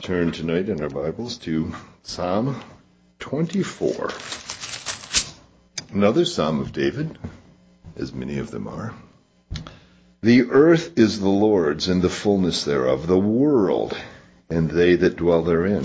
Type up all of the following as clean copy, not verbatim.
turn tonight in our Bibles to Psalm 24. Another Psalm of David, as many of them are. The earth is the Lord's and the fullness thereof, the world and they that dwell therein.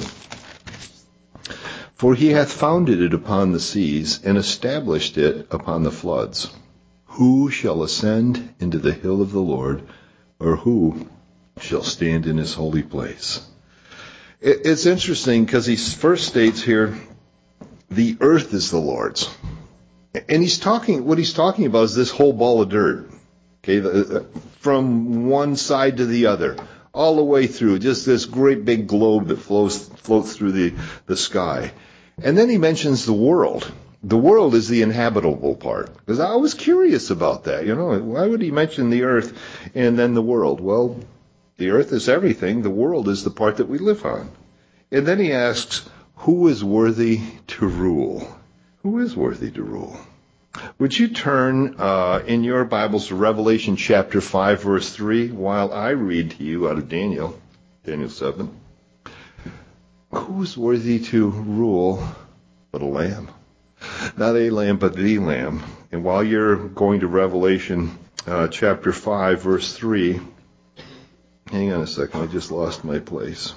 For he hath founded it upon the seas and established it upon the floods. Who shall ascend into the hill of the Lord, or who shall stand in his holy place? It's interesting because he first states here, the earth is the Lord's. And what he's talking about is this whole ball of dirt. Okay, from one side to the other, all the way through, just this great big globe that floats through the sky. And then he mentions the world. The world is the inhabitable part. Because I was curious about that. Why would he mention the earth and then the world? Well, the earth is everything. The world is the part that we live on. And then he asks, who is worthy to rule? Who is worthy to rule? Would you turn in your Bibles to Revelation chapter 5, verse 3, while I read to you out of Daniel 7. Who is worthy to rule but a lamb? Not a lamb, but the lamb. And while you're going to Revelation chapter 5, verse 3, hang on a second, I just lost my place.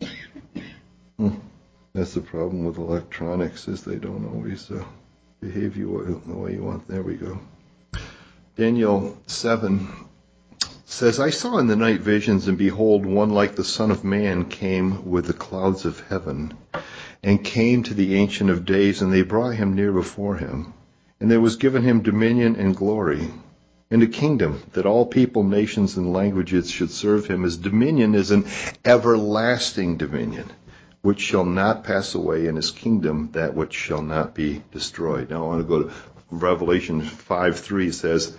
That's the problem with electronics, is they don't always behave you the way you want. There we go. Daniel 7 says, I saw in the night visions, and behold, one like the Son of Man came with the clouds of heaven, and came to the Ancient of Days, and they brought him near before him. And there was given him dominion and glory, and a kingdom, that all people, nations, and languages should serve him. His dominion is an everlasting dominion, which shall not pass away, and his kingdom that which shall not be destroyed. Now I want to go to Revelation 5:3 says,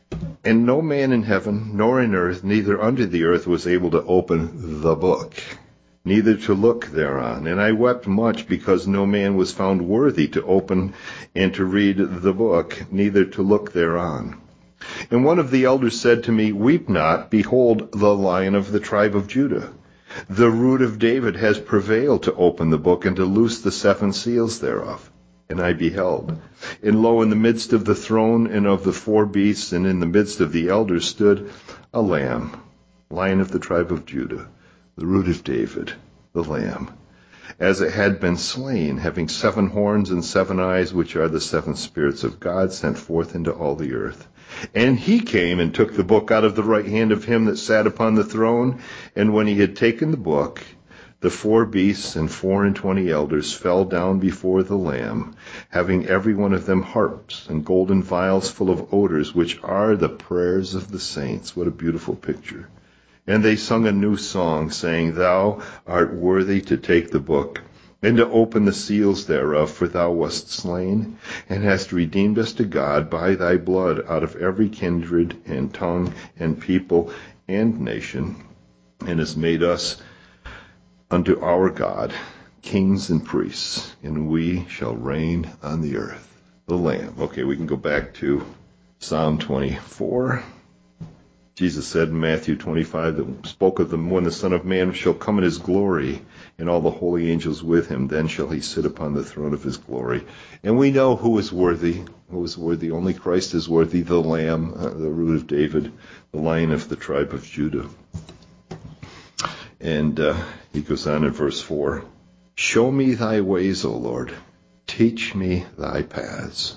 and no man in heaven, nor in earth, neither under the earth, was able to open the book, neither to look thereon. And I wept much, because no man was found worthy to open and to read the book, neither to look thereon. And one of the elders said to me, weep not, behold, the Lion of the tribe of Judah, the root of David, has prevailed to open the book and to loose the 7 seals thereof. And I beheld, and lo, in the midst of the throne and of the 4 beasts, and in the midst of the elders, stood a lamb, Lion of the tribe of Judah, the root of David, the Lamb, as it had been slain, having 7 horns and 7 eyes, which are the 7 spirits of God sent forth into all the earth. And he came and took the book out of the right hand of him that sat upon the throne. And when he had taken the book, the 4 beasts and 24 elders fell down before the Lamb, having every one of them harps and golden vials full of odors, which are the prayers of the saints. What a beautiful picture. And they sung a new song, saying, Thou art worthy to take the book, and to open the seals thereof, for thou wast slain, and hast redeemed us to God by thy blood out of every kindred and tongue and people and nation, and hast made us unto our God kings and priests, and we shall reign on the earth. The Lamb. Okay, we can go back to Psalm 24. Jesus said in Matthew 25 that spoke of them, when the Son of Man shall come in his glory, and all the holy angels with him, then shall he sit upon the throne of his glory. And we know who is worthy. Who is worthy? Only Christ is worthy, the Lamb, the root of David, the Lion of the tribe of Judah. And he goes on in verse 4, show me thy ways, O Lord. Teach me thy paths.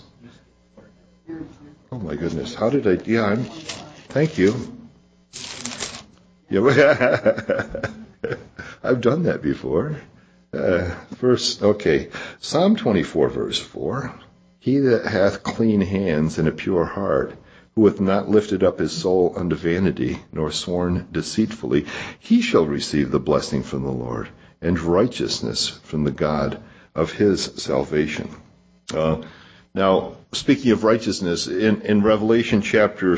Oh my goodness, how did I... Thank you. Yeah, I've done that before. Psalm 24, verse 4. He that hath clean hands and a pure heart, who hath not lifted up his soul unto vanity, nor sworn deceitfully, he shall receive the blessing from the Lord, and righteousness from the God of his salvation. Now, speaking of righteousness, in Romans chapter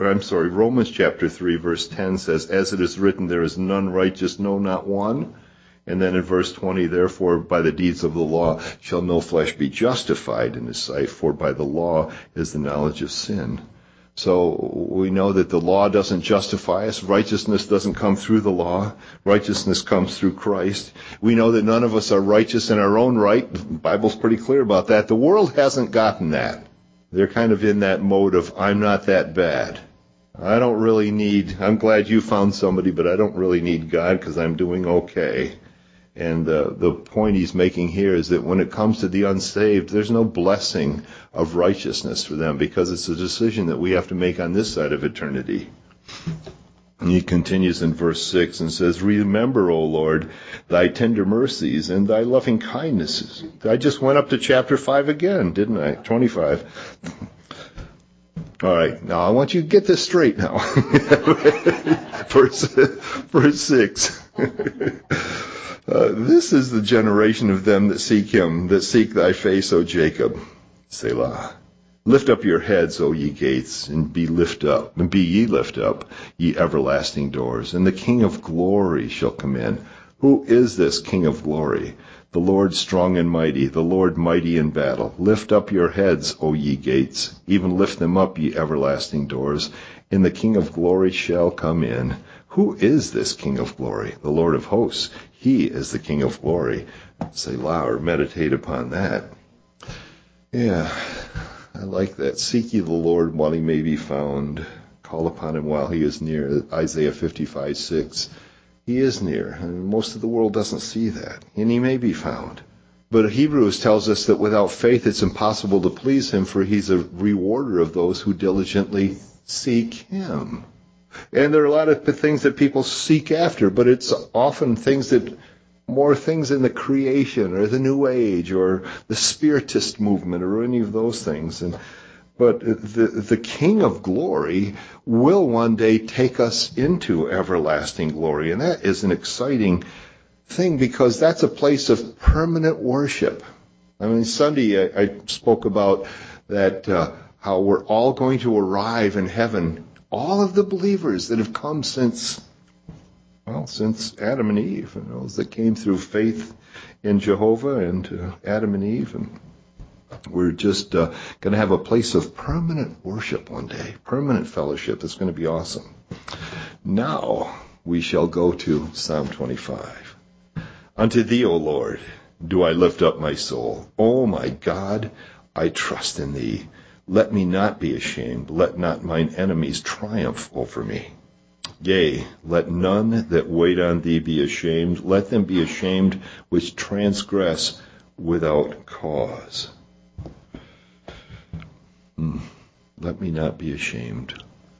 3, verse 10 says, as it is written, there is none righteous, no, not one. And then in verse 20, therefore, by the deeds of the law shall no flesh be justified in his sight, for by the law is the knowledge of sin. So we know that the law doesn't justify us. Righteousness doesn't come through the law. Righteousness comes through Christ. We know that none of us are righteous in our own right. The Bible's pretty clear about that. The world hasn't gotten that. They're kind of in that mode of, I'm not that bad. I'm glad you found somebody, but I don't really need God because I'm doing okay. And the point he's making here is that when it comes to the unsaved, there's no blessing of righteousness for them because it's a decision that we have to make on this side of eternity. And he continues in verse 6 and says, remember, O Lord, thy tender mercies and thy loving kindnesses. I just went up to chapter 5 again, didn't I? 25. All right, now I want you to get this straight now. verse 6. This is the generation of them that seek him, that seek thy face, O Jacob. Selah. Lift up your heads, O ye gates, and be ye lift up, ye everlasting doors, and the King of glory shall come in. Who is this King of glory? The Lord strong and mighty, the Lord mighty in battle. Lift up your heads, O ye gates, even lift them up, ye everlasting doors, and the King of glory shall come in. Who is this King of glory? The Lord of hosts. He is the King of glory. Selah, or meditate upon that. Yeah, I like that. Seek ye the Lord while he may be found. Call upon him while he is near. Isaiah 55:6. He is near, and most of the world doesn't see that, and he may be found. But Hebrews tells us that without faith it's impossible to please him, for he's a rewarder of those who diligently seek him. And there are a lot of things that people seek after, but it's often more things in the creation or the New Age or the Spiritist movement or any of those things. But the King of glory will one day take us into everlasting glory. And that is an exciting thing because that's a place of permanent worship. I mean, Sunday I spoke about that, how we're all going to arrive in heaven. All of the believers that have come since Adam and Eve, those that came through faith in Jehovah and Adam and Eve. And we're just going to have a place of permanent worship one day, permanent fellowship. It's going to be awesome. Now we shall go to Psalm 25. Unto thee, O Lord, do I lift up my soul. O my God, I trust in thee. Let me not be ashamed. Let not mine enemies triumph over me. Yea, let none that wait on thee be ashamed. Let them be ashamed which transgress without cause. Let me not be ashamed.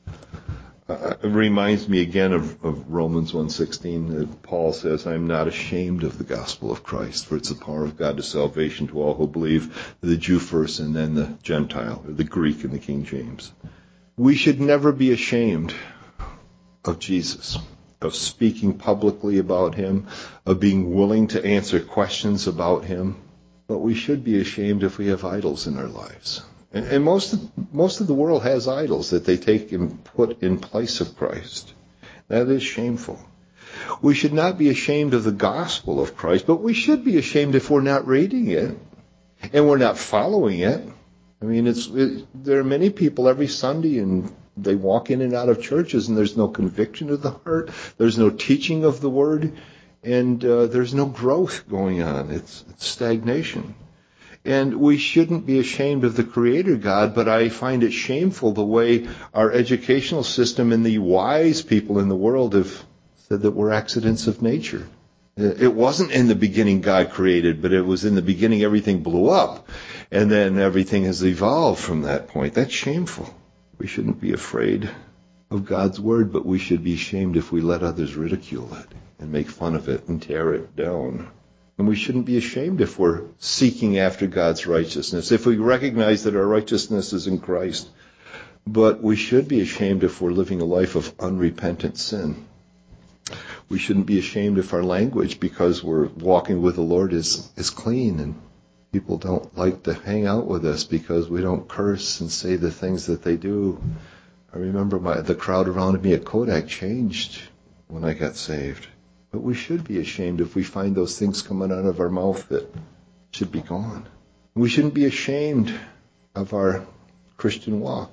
It reminds me again of Romans 1:16 that Paul says, I am not ashamed of the gospel of Christ, for it's the power of God to salvation to all who believe, the Jew first and then the Gentile, or the Greek in the King James. We should never be ashamed of Jesus, of speaking publicly about him, of being willing to answer questions about him. But we should be ashamed if we have idols in our lives. And most of the world has idols that they take and put in place of Christ. That is shameful. We should not be ashamed of the gospel of Christ, but we should be ashamed if we're not reading it and we're not following it. I mean, there are many people every Sunday and they walk in and out of churches and there's no conviction of the heart, there's no teaching of the word, and there's no growth going on. It's stagnation. And we shouldn't be ashamed of the Creator God, but I find it shameful the way our educational system and the wise people in the world have said that we're accidents of nature. It wasn't in the beginning God created, but it was in the beginning everything blew up. And then everything has evolved from that point. That's shameful. We shouldn't be afraid of God's Word, but we should be ashamed if we let others ridicule it and make fun of it and tear it down. And we shouldn't be ashamed if we're seeking after God's righteousness, if we recognize that our righteousness is in Christ. But we should be ashamed if we're living a life of unrepentant sin. We shouldn't be ashamed if our language, because we're walking with the Lord, is clean, and people don't like to hang out with us because we don't curse and say the things that they do. I remember the crowd around me at Kodak changed when I got saved. But we should be ashamed if we find those things coming out of our mouth that should be gone. We shouldn't be ashamed of our Christian walk.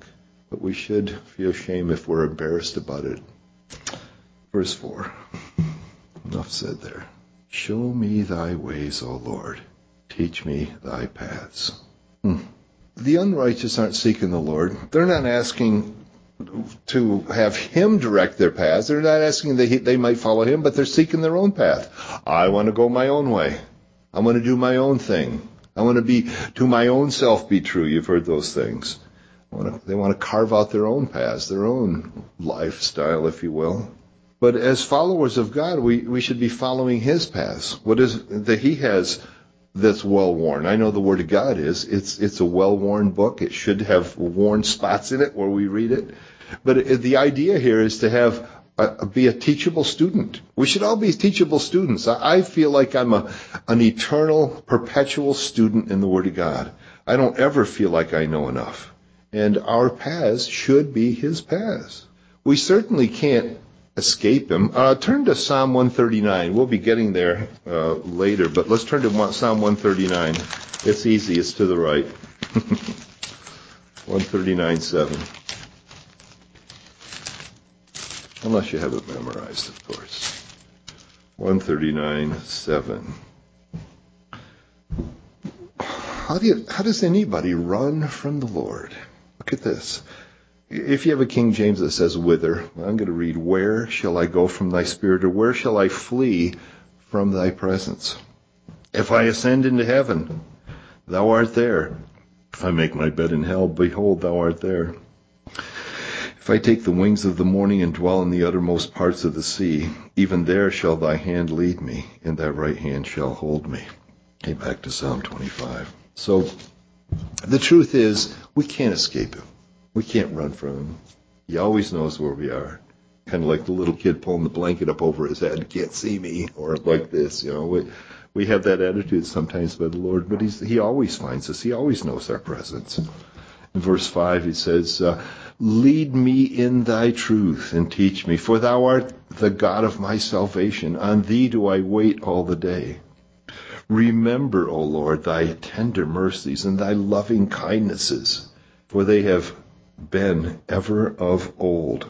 but we should feel shame if we're embarrassed about it. Verse 4. Enough said there. Show me thy ways, O Lord. Teach me thy paths. The unrighteous aren't seeking the Lord. They're not asking to have him direct their paths. They're not asking that they might follow him, but they're seeking their own path. I want to go my own way. I want to do my own thing. I want to be to my own self be true. You've heard those things. They want to carve out their own paths, their own lifestyle, if you will. But as followers of God, we should be following his paths. What is it that he has that's well-worn? I know the Word of God is. It's a well-worn book. It should have worn spots in it where we read it. But the idea here is to be a teachable student. We should all be teachable students. I feel like I'm an eternal, perpetual student in the Word of God. I don't ever feel like I know enough. And our paths should be his paths. We certainly can't escape him. Turn to Psalm 139. We'll be getting there later, but let's turn to Psalm 139. It's easy. It's to the right. 139:7. Unless you have it memorized, of course. 139:7. How does anybody run from the Lord? Look at this. If you have a King James that says whither, I'm going to read, where shall I go from thy spirit, or where shall I flee from thy presence? If I ascend into heaven, thou art there. If I make my bed in hell, behold, thou art there. If I take the wings of the morning and dwell in the uttermost parts of the sea, even there shall thy hand lead me, and thy right hand shall hold me. Okay, back to Psalm 25. So the truth is, we can't escape him. We can't run from him. He always knows where we are. Kind of like the little kid pulling the blanket up over his head. Can't see me. Or like this, We have that attitude sometimes by the Lord, but he always finds us. He always knows our presence. In verse 5, he says, lead me in thy truth and teach me, for thou art the God of my salvation. On thee do I wait all the day. Remember, O Lord, thy tender mercies and thy loving kindnesses, for they have been ever of old.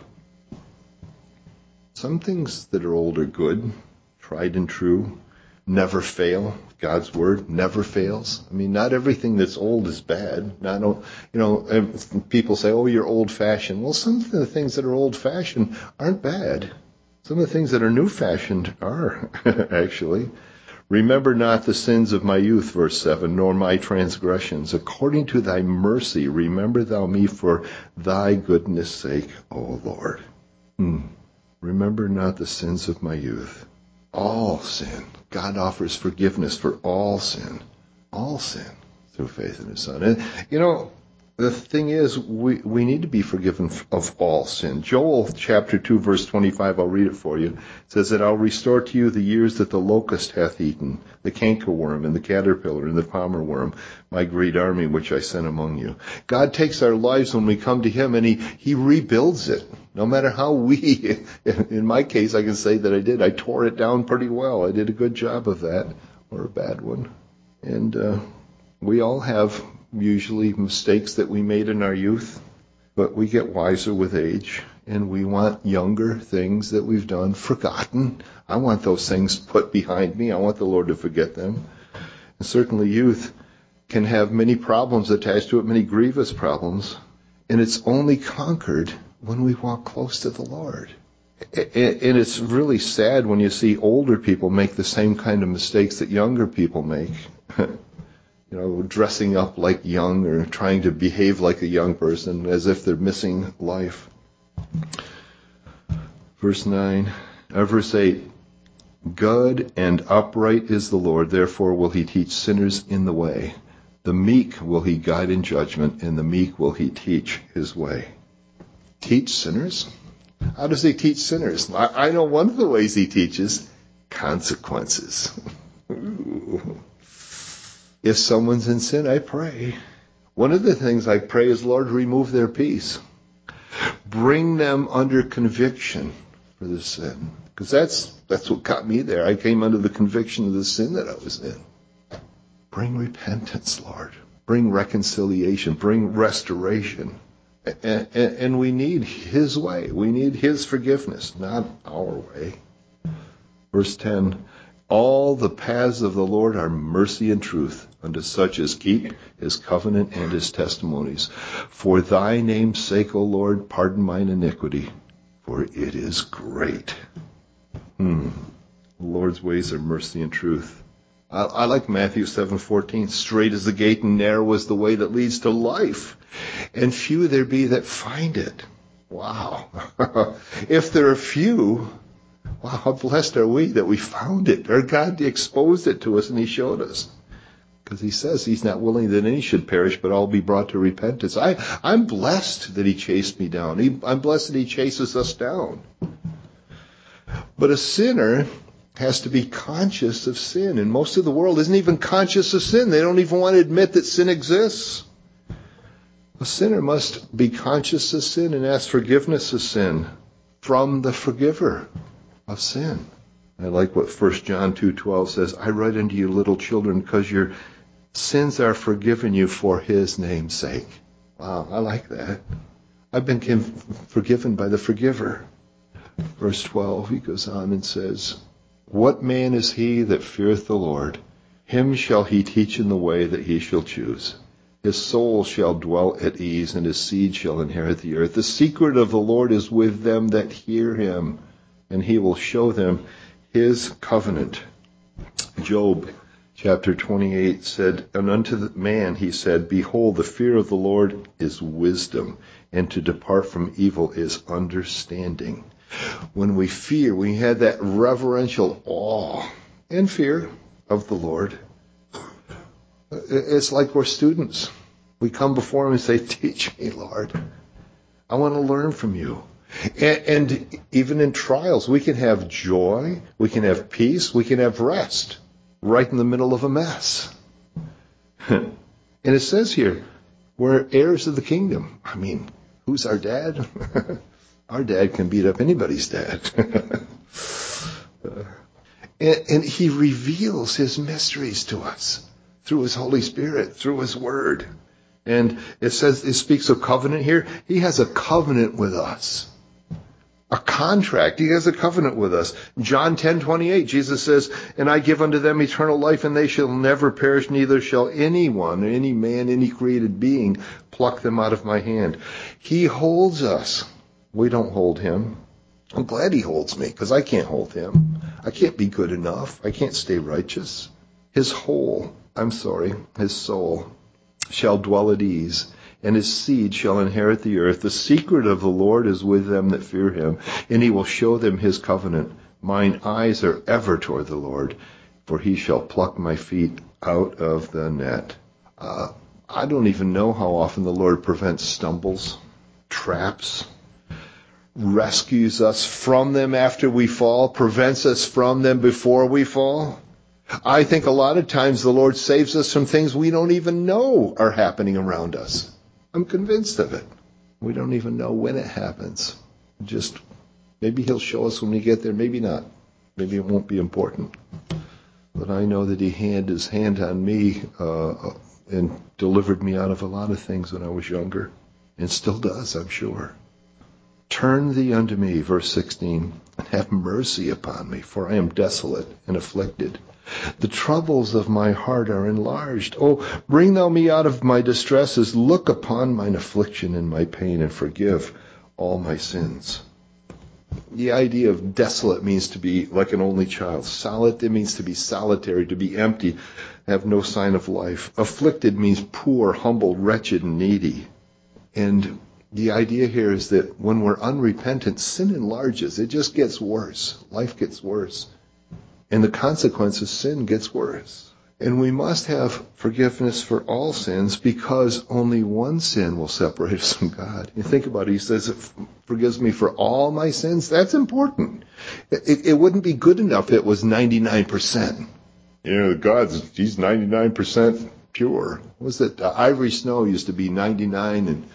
Some things that are old are good, tried and true, never fail. God's word never fails. I mean, not everything that's old is bad. People say, oh, you're old-fashioned. Well, some of the things that are old-fashioned aren't bad. Some of the things that are new-fashioned are, actually. Remember not the sins of my youth, verse 7, nor my transgressions. According to thy mercy, remember thou me for thy goodness' sake, O Lord. Remember not the sins of my youth. All sin. God offers forgiveness for all sin. All sin through faith in his Son. And, the thing is, we need to be forgiven of all sin. Joel chapter 2, verse 25, I'll read it for you. It says that I'll restore to you the years that the locust hath eaten, the cankerworm and the caterpillar and the palmer worm, my great army which I sent among you. God takes our lives when we come to him, and he rebuilds it. No matter how in my case, I can say that I did. I tore it down pretty well. I did a good job of that, or a bad one. And we all have usually mistakes that we made in our youth, but we get wiser with age, and we want younger things that we've done forgotten. I want those things put behind me. I want the Lord to forget them. And certainly youth can have many problems attached to it, many grievous problems, and it's only conquered when we walk close to the Lord. And it's really sad when you see older people make the same kind of mistakes that younger people make. Dressing up like young or trying to behave like a young person as if they're missing life. Verse 8, good and upright is the Lord, therefore will he teach sinners in the way. The meek will he guide in judgment, and the meek will he teach his way. Teach sinners? How does he teach sinners? I know one of the ways he teaches, consequences. If someone's in sin, I pray. One of the things I pray is, Lord, remove their peace. Bring them under conviction for the sin. Because that's what got me there. I came under the conviction of the sin that I was in. Bring repentance, Lord. Bring reconciliation. Bring restoration. And we need his way. We need his forgiveness, not our way. Verse 10, all the paths of the Lord are mercy and truth unto such as keep his covenant and his testimonies. For thy name's sake, O Lord, pardon mine iniquity, for it is great. The Lord's ways are mercy and truth. I like Matthew 7:14. Straight is the gate and narrow is the way that leads to life, and few there be that find it. Wow. If there are few, wow, how blessed are we that we found it. Our God exposed it to us and he showed us. Because he says he's not willing that any should perish, but all be brought to repentance. I'm blessed that he chased me down. I'm blessed that he chases us down. But a sinner has to be conscious of sin. And most of the world isn't even conscious of sin. They don't even want to admit that sin exists. A sinner must be conscious of sin and ask forgiveness of sin from the forgiver of sin. I like what 1 John 2:12 says, I write unto you, little children, because your sins are forgiven you for his name's sake. Wow, I like that. I've been forgiven by the forgiver. Verse 12, he goes on and says, what man is he that feareth the Lord? Him shall he teach in the way that he shall choose. His soul shall dwell at ease, and his seed shall inherit the earth. The secret of the Lord is with them that hear him, and he will show them his covenant. Job chapter 28 said, and unto the man he said, behold, the fear of the Lord is wisdom, and to depart from evil is understanding. When we fear, we have that reverential awe and fear of the Lord. It's like we're students. We come before him and say, teach me, Lord. I want to learn from you. And even in trials, we can have joy, we can have peace, we can have rest right in the middle of a mess. And it says here, we're heirs of the kingdom. I mean, who's our dad? Our dad can beat up anybody's dad. And he reveals his mysteries to us through his Holy Spirit, through his word. And it says, it speaks of covenant here. He has a covenant with us. A contract. He has a covenant with us. John 10:28, Jesus says, and I give unto them eternal life, and they shall never perish, neither shall anyone, any man, any created being, pluck them out of my hand. He holds us. We don't hold him. I'm glad he holds me, because I can't hold him. I can't be good enough. I can't stay righteous. His soul shall dwell at ease, and his seed shall inherit the earth. The secret of the Lord is with them that fear him, and he will show them his covenant. Mine eyes are ever toward the Lord, for he shall pluck my feet out of the net. I don't even know how often the Lord prevents stumbles, traps, rescues us from them after we fall, prevents us from them before we fall. I think a lot of times the Lord saves us from things we don't even know are happening around us. I'm convinced of it. We don't even know when it happens. Just maybe he'll show us when we get there, maybe not. Maybe it won't be important. But I know that he had his hand on me and delivered me out of a lot of things when I was younger, and still does, I'm sure. Turn thee unto me, verse 16, and have mercy upon me, for I am desolate and afflicted. The troubles of my heart are enlarged. Oh, bring thou me out of my distresses. Look upon mine affliction and my pain, and forgive all my sins. The idea of desolate means to be like an only child. Solid, it means to be solitary, to be empty, have no sign of life. Afflicted means poor, humble, wretched, and needy. And the idea here is that when we're unrepentant, sin enlarges. It just gets worse. Life gets worse. And the consequence of sin gets worse. And we must have forgiveness for all sins, because only one sin will separate us from God. You think about it. He says, it forgives me for all my sins. That's important. It wouldn't be good enough if it was 99%. He's 99% pure. What was it? Ivory Snow used to be 99 and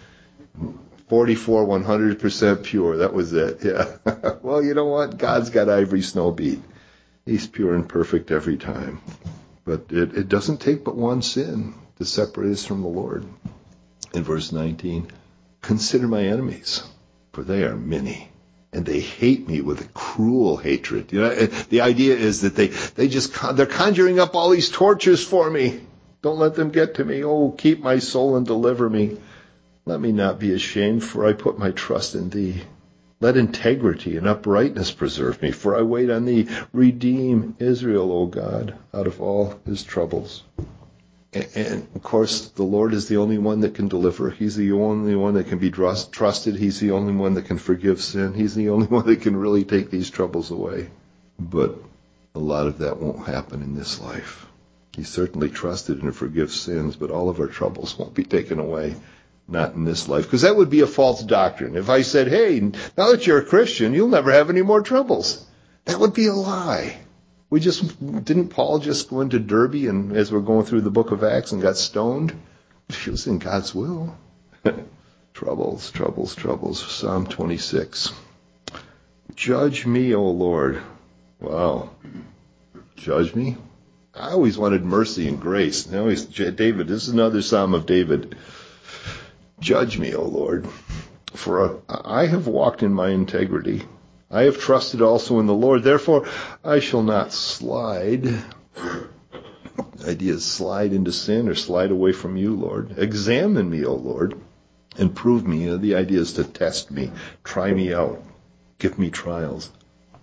44, 100% pure. That was it. Yeah. Well, you know what? God's got Ivory Snow beat. He's pure and perfect every time. But it doesn't take but one sin to separate us from the Lord. In verse 19, Consider my enemies, for they are many, and they hate me with a cruel hatred. You know, the idea is that they're conjuring up all these tortures for me. Don't let them get to me. Oh, keep my soul and deliver me. Let me not be ashamed, for I put my trust in thee. Let integrity and uprightness preserve me, for I wait on thee. Redeem Israel, O God, out of all his troubles. And of course, the Lord is the only one that can deliver. He's the only one that can be trusted. He's the only one that can forgive sin. He's the only one that can really take these troubles away. But a lot of that won't happen in this life. He's certainly trusted and forgives sins, but all of our troubles won't be taken away. Not in this life. Because that would be a false doctrine. If I said, hey, now that you're a Christian, you'll never have any more troubles. That would be a lie. Didn't Paul just go into Derbe and as we're going through the book of Acts and got stoned? It was in God's will. Troubles, troubles, troubles. Psalm 26. Judge me, O Lord. Wow. Judge me? I always wanted mercy and grace. David, this is another Psalm of David. Judge me, O Lord, for I have walked in my integrity. I have trusted also in the Lord. Therefore, I shall not slide. The idea is slide into sin or slide away from you, Lord. Examine me, O Lord, and prove me. The idea is to test me, try me out, give me trials.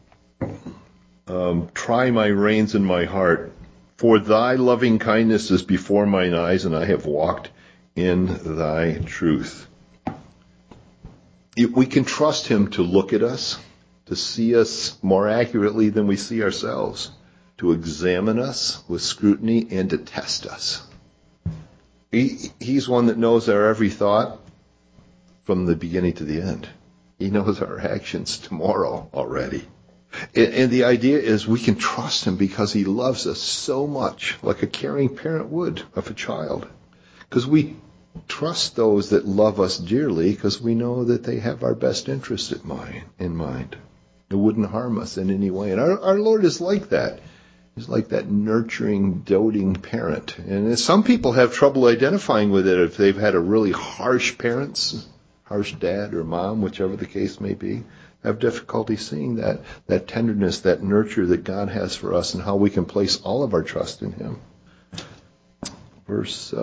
Try my reins and my heart. For thy loving kindness is before mine eyes, and I have walked in thy truth. We can trust him to look at us, to see us more accurately than we see ourselves, to examine us with scrutiny and to test us. He's one that knows our every thought from the beginning to the end. He knows our actions tomorrow already. And the idea is we can trust him because he loves us so much, like a caring parent would of a child. Because we trust those that love us dearly because we know that they have our best interest in mind. It wouldn't harm us in any way. And our Lord is like that. He's like that nurturing, doting parent. And some people have trouble identifying with it if they've had a really harsh parents, harsh dad or mom, whichever the case may be, have difficulty seeing that tenderness, that nurture that God has for us and how we can place all of our trust in him. Verse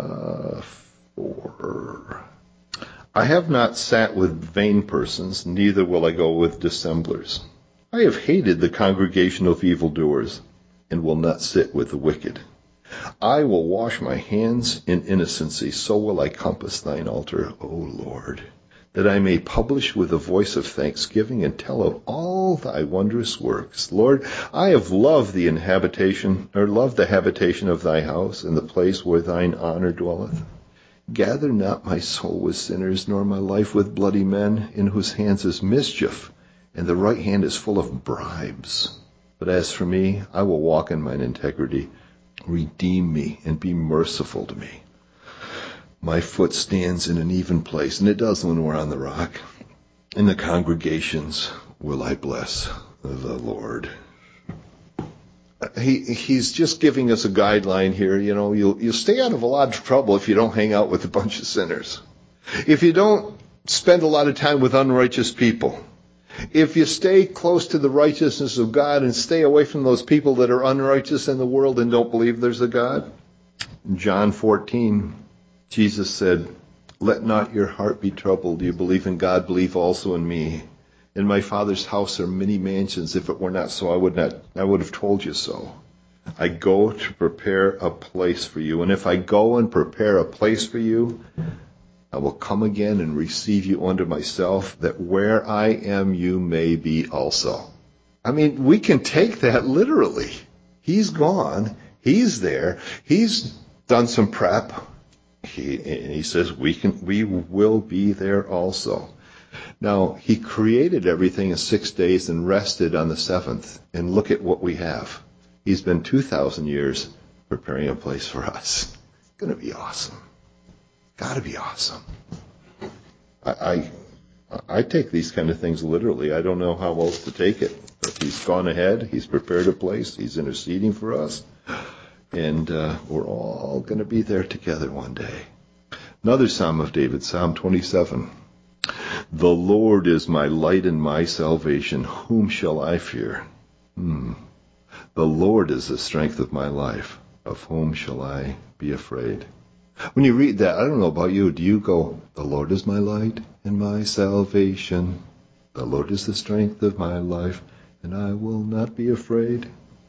4. I have not sat with vain persons, neither will I go with dissemblers. I have hated the congregation of evildoers, and will not sit with the wicked. I will wash my hands in innocency, so will I compass thine altar, O Lord, that I may publish with a voice of thanksgiving and tell of all thy wondrous works. Lord, I have loved the habitation of thy house, and the place where thine honor dwelleth. Gather not my soul with sinners, nor my life with bloody men, in whose hands is mischief, and the right hand is full of bribes. But as for me, I will walk in mine integrity. Redeem me and be merciful to me. My foot stands in an even place, and it does when we're on the rock. In the congregations will I bless the Lord. He's just giving us a guideline here. You know, you'll stay out of a lot of trouble if you don't hang out with a bunch of sinners. If you don't spend a lot of time with unrighteous people. If you stay close to the righteousness of God and stay away from those people that are unrighteous in the world and don't believe there's a God. In John 14, Jesus said, let not your heart be troubled. You believe in God, believe also in me. In my Father's house are many mansions. If it were not so, I would have told you so. I go to prepare a place for you. And if I go and prepare a place for you, I will come again and receive you unto myself, that where I am, you may be also. I mean, we can take that literally. He's gone. He's there. He's done some prep. He says we will be there also. Now, he created everything in 6 days and rested on the seventh. And look at what we have. He's been 2,000 years preparing a place for us. It's going to be awesome. Got to be awesome. I take these kind of things literally. I don't know how else to take it. But he's gone ahead. He's prepared a place. He's interceding for us. And we're all going to be there together one day. Another Psalm of David, Psalm 27. The Lord is my light and my salvation. Whom shall I fear? The Lord is the strength of my life. Of whom shall I be afraid? When you read that, I don't know about you, do you go, the Lord is my light and my salvation. The Lord is the strength of my life, and I will not be afraid.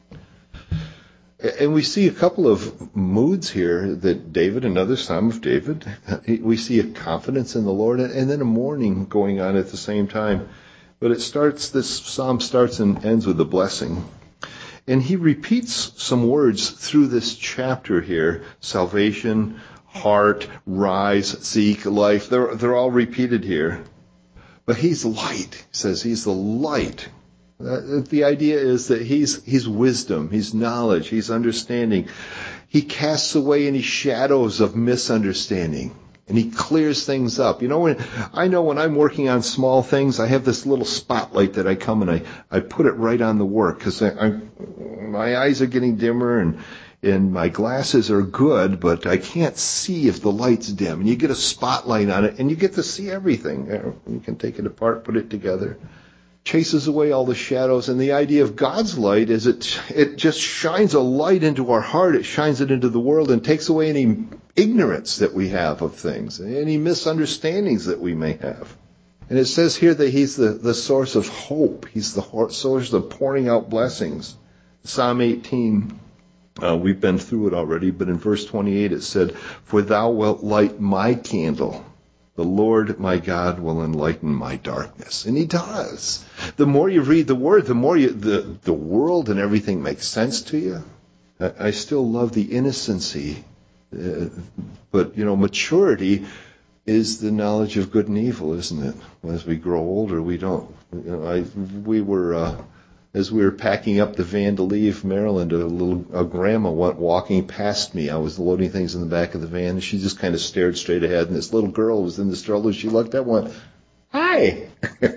And we see a couple of moods here that David, another Psalm of David, we see a confidence in the Lord and then a mourning going on at the same time. But this psalm starts and ends with a blessing. And he repeats some words through this chapter here: salvation, heart, rise, seek, life. They're all repeated here. But he's light. He says he's the light. The idea is that he's wisdom, he's knowledge, he's understanding. He casts away any shadows of misunderstanding, and he clears things up. You know, when I'm working on small things, I have this little spotlight that I come and I put it right on the work, because my eyes are getting dimmer and my glasses are good, but I can't see if the light's dim. And you get a spotlight on it, and you get to see everything. You can take it apart, put it together. Chases away all the shadows. And the idea of God's light is it just shines a light into our heart. It shines it into the world and takes away any ignorance that we have of things, any misunderstandings that we may have. And it says here that he's the source of hope. He's the source of pouring out blessings. Psalm 18, we've been through it already, but in verse 28 it said, "For thou wilt light my candle. The Lord my God will enlighten my darkness." And he does. The more you read the Word, the more the world and everything makes sense to you. I still love the innocency. But, maturity is the knowledge of good and evil, isn't it? As we grow older, we don't. As we were packing up the van to leave Maryland, a grandma went walking past me. I was loading things in the back of the van, and she just kind of stared straight ahead. And this little girl was in the stroller. She looked up and went, "Hi."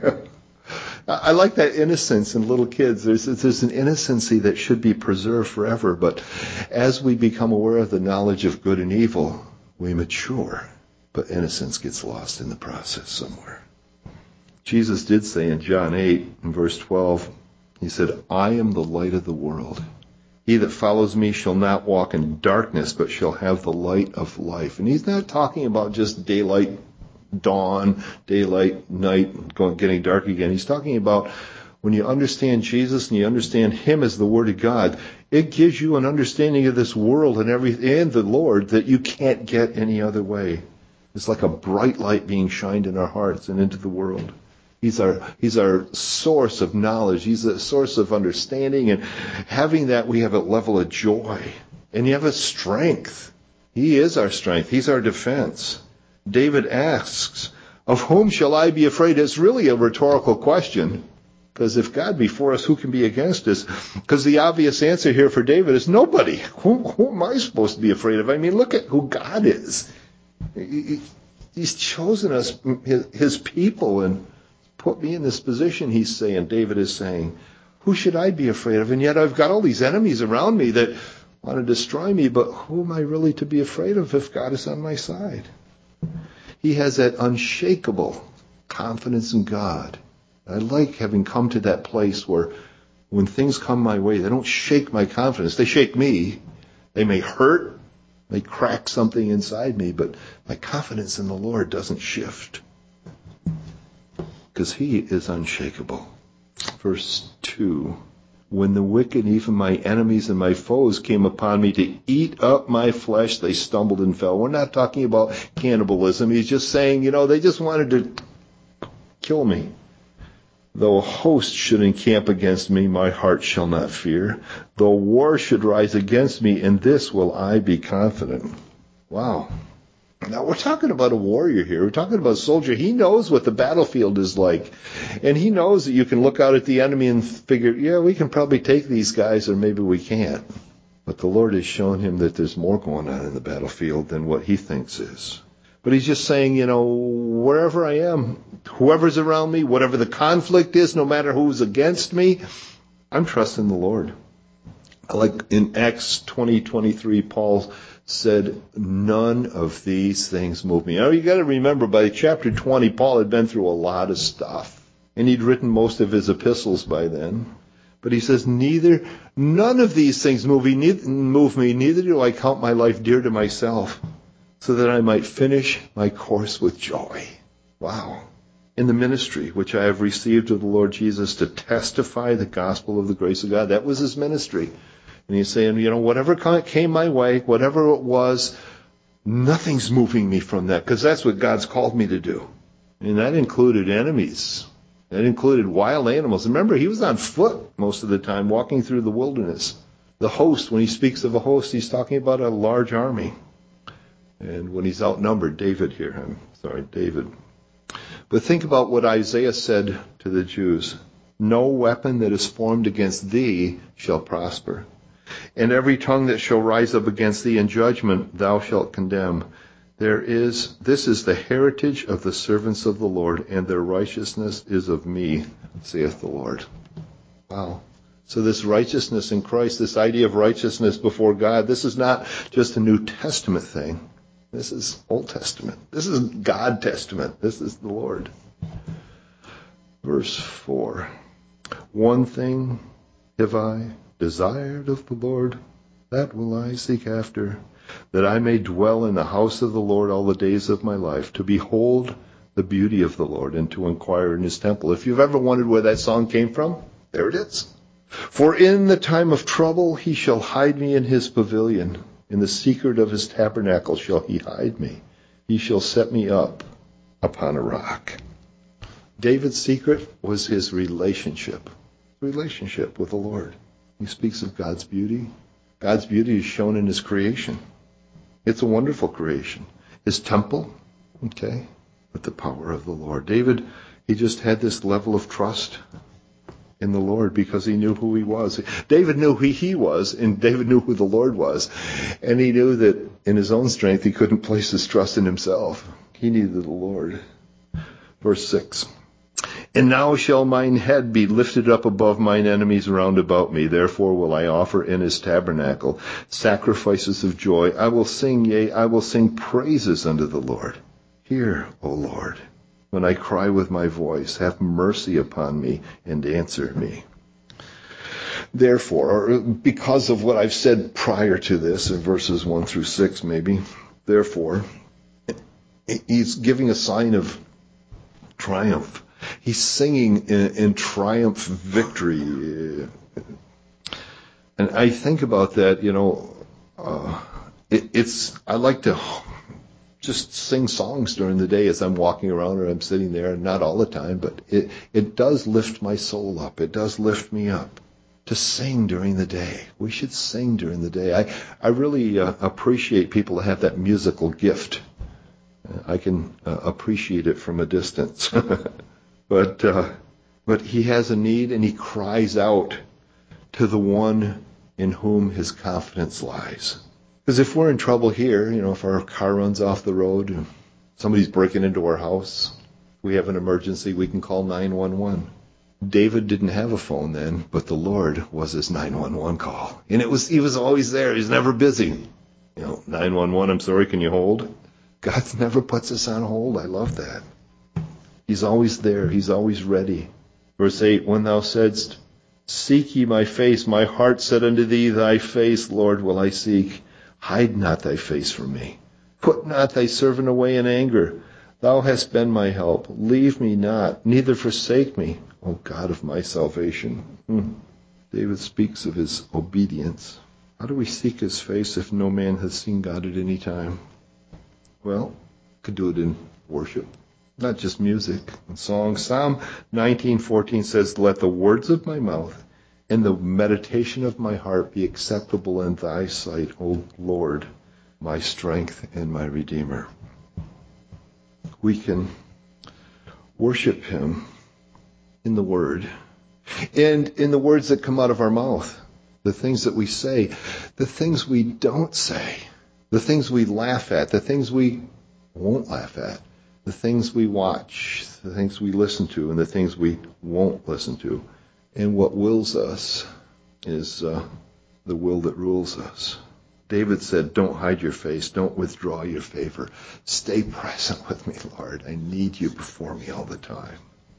I like that innocence in little kids. There's an innocency that should be preserved forever. But as we become aware of the knowledge of good and evil, we mature. But innocence gets lost in the process somewhere. Jesus did say in John 8, in verse 12, he said, "I am the light of the world. He that follows me shall not walk in darkness, but shall have the light of life." And he's not talking about just daylight, dawn, daylight, night, getting dark again. He's talking about when you understand Jesus and you understand him as the Word of God, it gives you an understanding of this world and the Lord that you can't get any other way. It's like a bright light being shined in our hearts and into the world. He's our source of knowledge. He's a source of understanding. And having that, we have a level of joy. And you have a strength. He is our strength. He's our defense. David asks, "Of whom shall I be afraid?" It's really a rhetorical question. Because if God be for us, who can be against us? Because the obvious answer here for David is nobody. Who am I supposed to be afraid of? I mean, look at who God is. He's chosen us, his people, and put me in this position, David is saying. Who should I be afraid of? And yet I've got all these enemies around me that want to destroy me, but who am I really to be afraid of if God is on my side? He has that unshakable confidence in God. I like having come to that place where when things come my way, they don't shake my confidence. They shake me. They may hurt, may crack something inside me, but my confidence in the Lord doesn't shift. Because he is unshakable. Verse 2, "When the wicked, even my enemies and my foes, came upon me to eat up my flesh, they stumbled and fell." We're not talking about cannibalism. He's just saying, they just wanted to kill me. "Though a host should encamp against me, my heart shall not fear. Though war should rise against me, in this will I be confident." Wow. Now, we're talking about a warrior here. We're talking about a soldier. He knows what the battlefield is like. And he knows that you can look out at the enemy and figure, yeah, we can probably take these guys, or maybe we can't. But the Lord has shown him that there's more going on in the battlefield than what he thinks is. But he's just saying, wherever I am, whoever's around me, whatever the conflict is, no matter who's against me, I'm trusting the Lord. Like in Acts 20:23, Paul said, none of these things move me. Now, you got to remember, by chapter 20, Paul had been through a lot of stuff. And he'd written most of his epistles by then. But he says, none of these things move me, neither do I count my life dear to myself, so that I might finish my course with joy. Wow. In the ministry which I have received of the Lord Jesus to testify the gospel of the grace of God. That was his ministry. And he's saying, whatever came my way, whatever it was, nothing's moving me from that, because that's what God's called me to do. And that included enemies. That included wild animals. Remember, he was on foot most of the time, walking through the wilderness. The host, when he speaks of a host, he's talking about a large army. And when he's outnumbered, David. But think about what Isaiah said to the Jews. No weapon that is formed against thee shall prosper. And every tongue that shall rise up against thee in judgment thou shalt condemn. This is the heritage of the servants of the Lord, and their righteousness is of me, saith the Lord. Wow. So this righteousness in Christ, this idea of righteousness before God, this is not just a New Testament thing. This is Old Testament. This is God Testament. This is the Lord. Verse 4. One thing have I desired of the Lord, that will I seek after, that I may dwell in the house of the Lord all the days of my life, to behold the beauty of the Lord and to inquire in his temple. If you've ever wondered where that song came from, there it is. For in the time of trouble he shall hide me in his pavilion. In the secret of his tabernacle shall he hide me. He shall set me up upon a rock. David's secret was his relationship with the Lord. He speaks of God's beauty. God's beauty is shown in his creation. It's a wonderful creation. His temple, with the power of the Lord. David, he just had this level of trust in the Lord because he knew who he was. David knew who he was, and David knew who the Lord was. And he knew that in his own strength, he couldn't place his trust in himself. He needed the Lord. Verse 6. And now shall mine head be lifted up above mine enemies round about me. Therefore will I offer in his tabernacle sacrifices of joy. I will sing praises unto the Lord. Hear, O Lord, when I cry with my voice. Have mercy upon me and answer me. Therefore, or because of what I've said prior to this, in verses 1 through 6 maybe, therefore, he's giving a sign of triumph. He's singing in triumph victory. And I think about that, I like to just sing songs during the day as I'm walking around or I'm sitting there, not all the time, but it does lift my soul up. It does lift me up to sing during the day. We should sing during the day. I really appreciate people that have that musical gift. I can appreciate it from a distance. But he has a need, and he cries out to the one in whom his confidence lies. Because if we're in trouble here, if our car runs off the road, somebody's breaking into our house, we have an emergency, we can call 911. David didn't have a phone then, but the Lord was his 911 call. And he was always there. He's never busy. 911, I'm sorry, can you hold? God never puts us on hold. I love that. He's always there. He's always ready. Verse 8, when thou saidst, seek ye my face, my heart said unto thee, thy face, Lord, will I seek. Hide not thy face from me. Put not thy servant away in anger. Thou hast been my help. Leave me not, neither forsake me, O God of my salvation. David speaks of his obedience. How do we seek his face if no man has seen God at any time? Well, could do it in worship. Not just music and songs. Psalm 19:14 says, let the words of my mouth and the meditation of my heart be acceptable in thy sight, O Lord, my strength and my Redeemer. We can worship him in the word and in the words that come out of our mouth, the things that we say, the things we don't say, the things we laugh at, the things we won't laugh at, the things we watch, the things we listen to, and the things we won't listen to. And what wills us is the will that rules us. David said, don't hide your face. Don't withdraw your favor. Stay present with me, Lord. I need you before me all the time.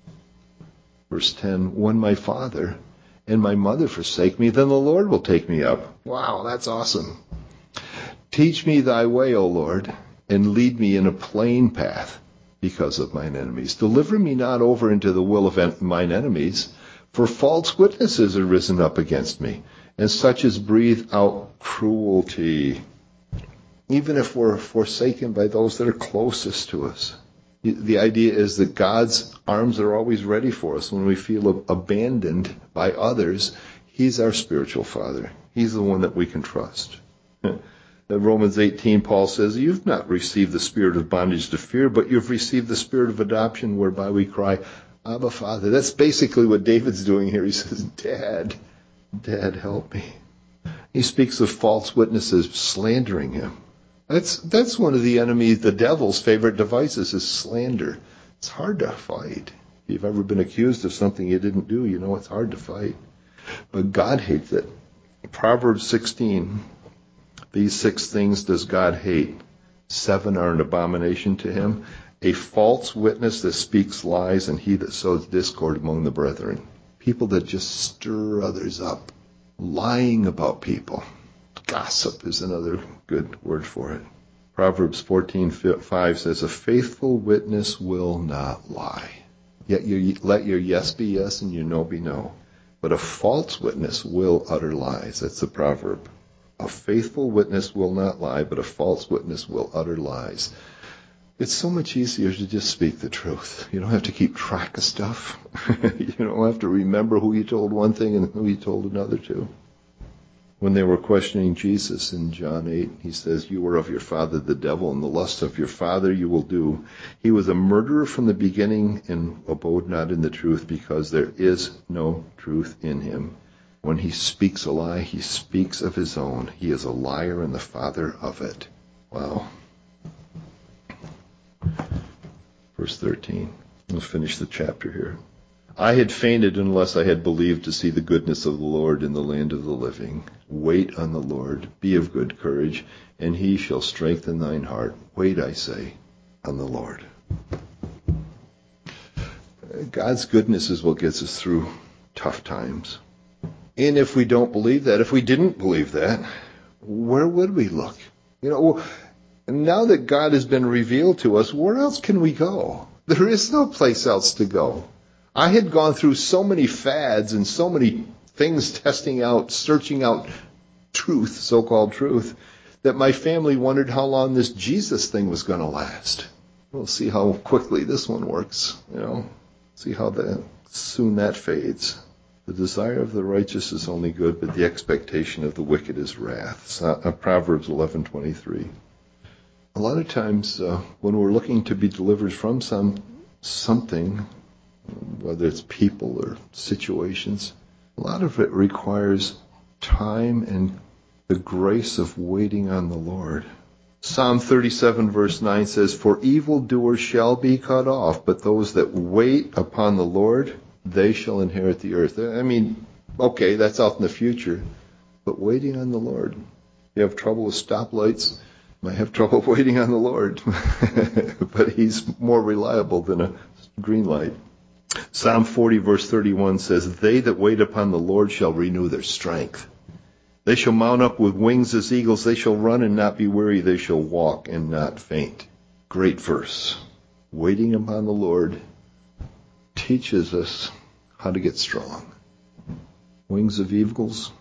Verse 10, when my father and my mother forsake me, then the Lord will take me up. Wow, that's awesome. Teach me thy way, O Lord, and lead me in a plain path because of mine enemies. Deliver me not over into the will of mine enemies, for false witnesses are risen up against me, and such as breathe out cruelty. Even if we're forsaken by those that are closest to us. The idea is that God's arms are always ready for us. When we feel abandoned by others, He's our spiritual Father. He's the one that we can trust. In Romans 18, Paul says, you've not received the spirit of bondage to fear, but you've received the spirit of adoption whereby we cry, Abba, Father. That's basically what David's doing here. He says, Dad, help me. He speaks of false witnesses slandering him. That's one of the enemy, the devil's favorite devices is slander. It's hard to fight. If you've ever been accused of something you didn't do, you know it's hard to fight. But God hates it. Proverbs 16, these 6 things does God hate. 7 are an abomination to him. A false witness that speaks lies, and he that sows discord among the brethren. People that just stir others up. Lying about people. Gossip is another good word for it. Proverbs 14:5 says, a faithful witness will not lie. Yet let your yes be yes and your no be no. But a false witness will utter lies. That's the proverb. A faithful witness will not lie, but a false witness will utter lies. It's so much easier to just speak the truth. You don't have to keep track of stuff. You don't have to remember who you told one thing and who you told another to. When they were questioning Jesus in John 8, he says, you are of your father the devil, and the lust of your father you will do. He was a murderer from the beginning and abode not in the truth, because there is no truth in him. When he speaks a lie, he speaks of his own. He is a liar and the father of it. Wow. Verse 13. We'll finish the chapter here. I had fainted unless I had believed to see the goodness of the Lord in the land of the living. Wait on the Lord, be of good courage, and he shall strengthen thine heart. Wait, I say, on the Lord. God's goodness is what gets us through tough times. And if we don't believe that, if we didn't believe that, where would we look? Now that God has been revealed to us, where else can we go? There is no place else to go. I had gone through so many fads and so many things testing out, searching out truth, so-called truth, that my family wondered how long this Jesus thing was going to last. We'll see how quickly this one works, See how soon that fades. The desire of the righteous is only good, but the expectation of the wicked is wrath. Proverbs 11:23. A lot of times when we're looking to be delivered from something, whether it's people or situations, a lot of it requires time and the grace of waiting on the Lord. Psalm 37 verse 9 says, for evildoers shall be cut off, but those that wait upon the Lord, they shall inherit the earth. Okay, that's out in the future, but waiting on the Lord. You have trouble with stoplights, you might have trouble waiting on the Lord, but he's more reliable than a green light. Psalm 40 verse 31 says, they that wait upon the Lord shall renew their strength. They shall mount up with wings as eagles. They shall run and not be weary. They shall walk and not faint. Great verse. Waiting upon the Lord teaches us how to get strong. Wings of eagles.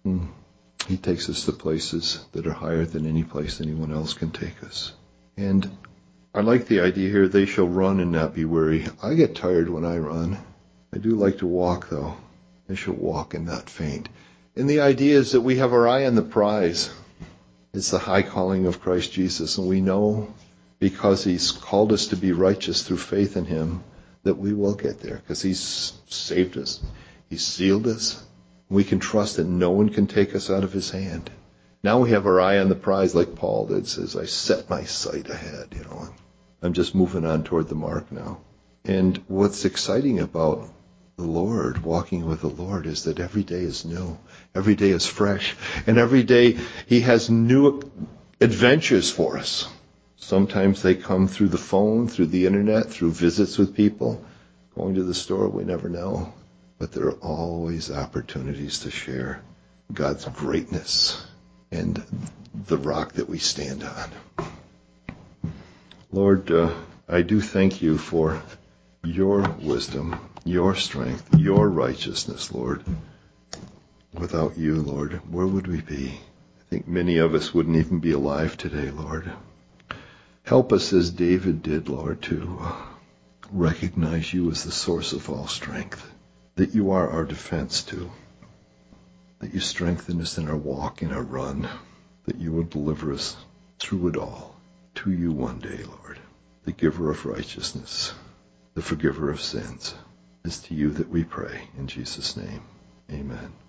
He takes us to places that are higher than any place anyone else can take us. And I like the idea here, they shall run and not be weary. I get tired when I run. I do like to walk, though. They shall walk and not faint. And the idea is that we have our eye on the prize. It's the high calling of Christ Jesus. And we know, because he's called us to be righteous through faith in him, that we will get there. Because he's saved us. He's sealed us. We can trust that no one can take us out of his hand. Now we have our eye on the prize, like Paul did. Says, I set my sight ahead. I'm just moving on toward the mark now. And what's exciting about the Lord, walking with the Lord, is that every day is new. Every day is fresh. And every day He has new adventures for us. Sometimes they come through the phone, through the internet, through visits with people, going to the store, we never know. But there are always opportunities to share God's greatness and the rock that we stand on. Lord, I do thank you for your wisdom, your strength, your righteousness, Lord. Without you, Lord, where would we be? I think many of us wouldn't even be alive today, Lord. Help us as David did, Lord, to recognize you as the source of all strength, that you are our defense too, that you strengthen us in our walk, in our run, that you will deliver us through it all to you one day, Lord, the giver of righteousness, the forgiver of sins. It's to you that we pray. In Jesus' name, amen.